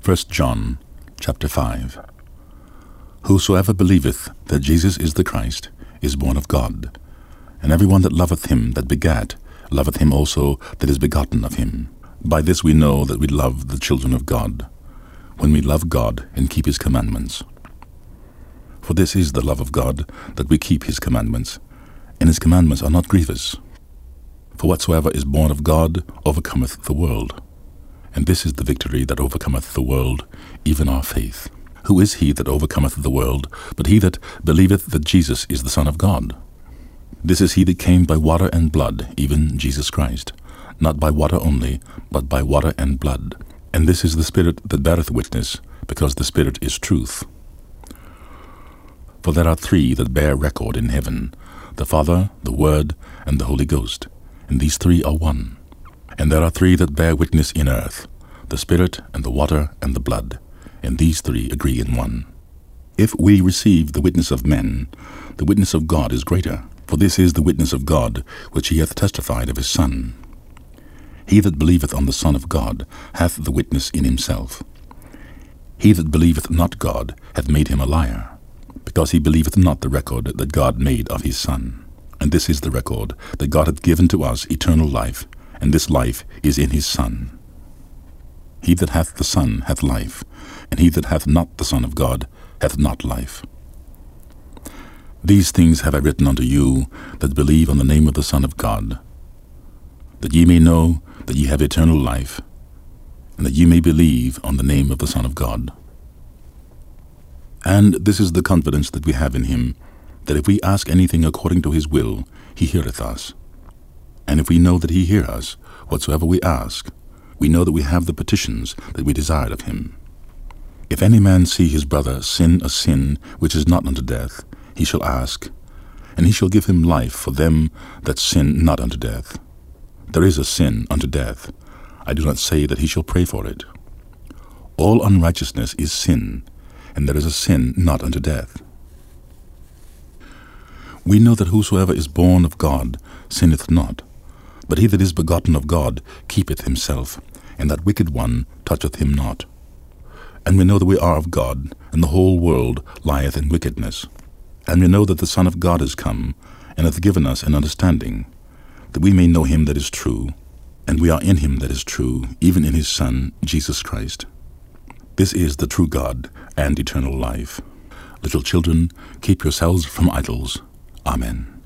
1 John chapter 5. Whosoever believeth that Jesus is the Christ is born of God, and every one that loveth him that begat loveth him also that is begotten of him. By this we know that we love the children of God, when we love God and keep his commandments. For this is the love of God, that we keep his commandments, and his commandments are not grievous. For whatsoever is born of God overcometh the world. And this is the victory that overcometh the world, even our faith. Who is he that overcometh the world, but he that believeth that Jesus is the Son of God? This is he that came by water and blood, even Jesus Christ, not by water only, but by water and blood. And this is the Spirit that beareth witness, because the Spirit is truth. For there are three that bear record in heaven, the Father, the Word, and the Holy Ghost, and these three are one. And there are three that bear witness in earth, the Spirit, and the water, and the blood, and these three agree in one. If we receive the witness of men, the witness of God is greater, for this is the witness of God, which he hath testified of his Son. He that believeth on the Son of God hath the witness in himself. He that believeth not God hath made him a liar, because he believeth not the record that God made of his Son. And this is the record, that God hath given to us eternal life, and this life is in his Son. He that hath the Son hath life, and he that hath not the Son of God hath not life. These things have I written unto you that believe on the name of the Son of God, that ye may know that ye have eternal life, and that ye may believe on the name of the Son of God. And this is the confidence that we have in him, that if we ask anything according to his will, he heareth us. And if we know that he hear us, whatsoever we ask, we know that we have the petitions that we desired of him. If any man see his brother sin a sin which is not unto death, he shall ask, and he shall give him life for them that sin not unto death. There is a sin unto death. I do not say that he shall pray for it. All unrighteousness is sin, and there is a sin not unto death. We know that whosoever is born of God sinneth not, but he that is begotten of God keepeth himself, and that wicked one toucheth him not. And we know that we are of God, and the whole world lieth in wickedness. And we know that the Son of God is come, and hath given us an understanding, that we may know him that is true, and we are in him that is true, even in his Son, Jesus Christ. This is the true God and eternal life. Little children, keep yourselves from idols. Amen.